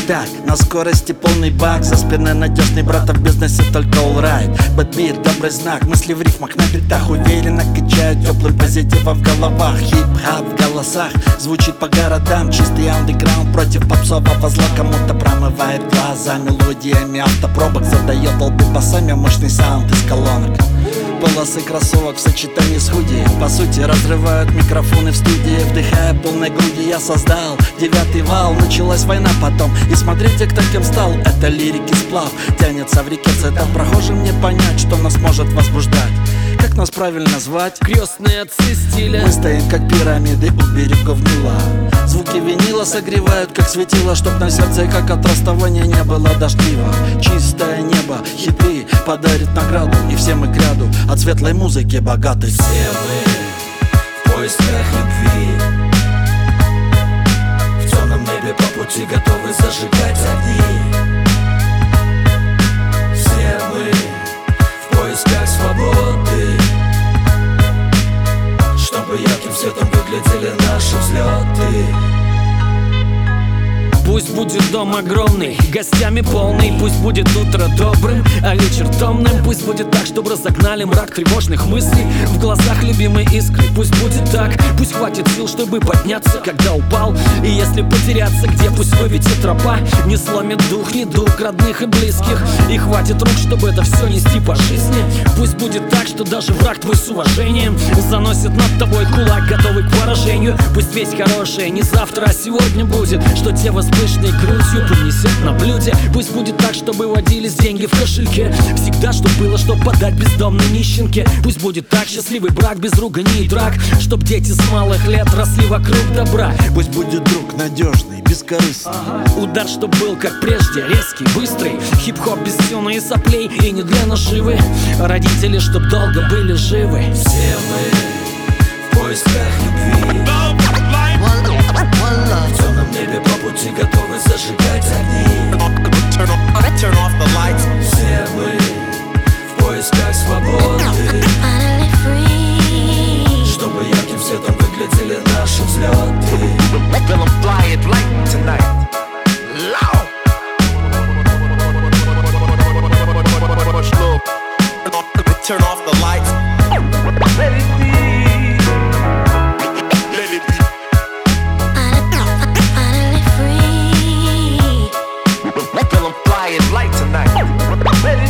Так, на скорости полный бак, за спиной надежный брат, а в бизнесе только all-right. Бэтбит, добрый знак, мысли в рифмах на битах уверенно качают теплым позитивом в головах. Хип-хап в голосах звучит по городам, чистый андеграунд против попсового зла. Кому-то промывает глаза мелодиями автопробок, задает толпы басами мощный саунд из колонок. Полосы кроссовок в сочетании с худи по сути разрывают микрофоны в студии. Вдыхая полной груди я создал 9-й вал. Началась война потом, и смотрите, кто кем стал. Это лирики сплав, тянется в реке цветов. Прохожим не понять, что нас может возбуждать. Как нас правильно звать? Крестные отцы стиля. Мы стоим как пирамиды у берегов Нила. Звуки винила согревают, как светило, чтоб на сердце, как от расставания, не было дождливо. Чистое небо, хиты подарит награду, и все мы к ряду от светлой музыки богаты. Все мы в поисках любви, в темном небе по пути готовы зажигать огни. Все мы в поисках свободы, чтобы ярким светом выглядели наши взлеты. Пусть будет дом огромный, гостями полный. Пусть будет утро добрым, а вечер томным. Пусть будет так, чтобы разогнали мрак тревожных мыслей. В глазах любимой искры. Пусть будет так, пусть хватит сил, чтобы подняться, когда упал. И если потеряться, где пусть выведет тропа. Не сломит дух, ни дух родных и близких. И хватит рук, чтобы это все нести по жизни. Пусть будет так, что даже враг твой с уважением заносит над тобой кулак, готовый к поражению. Пусть весть хорошая не завтра, а сегодня будет, что те пышной грудью принесет на блюде. Пусть будет так, чтобы водились деньги в кошельке. Всегда, что было, что подать бездомной нищенке. Пусть будет так, счастливый брак без руганий и драк, чтоб дети с малых лет росли вокруг добра. Пусть будет друг надежный, бескорыстный. Удар, чтоб был как прежде, резкий, быстрый. Хип-хоп без тюна и соплей, и не для наживы. Родители, чтоб долго были живы. Все мы в поисках любви, в темном небе по пути готовы зажигать огни. Все мы в поисках свободы, чтобы ярким светом выглядели наши взлеты. Turn off the lights. Let it be. Let it be. Finally free. Feel 'em fly it light tonight. Let it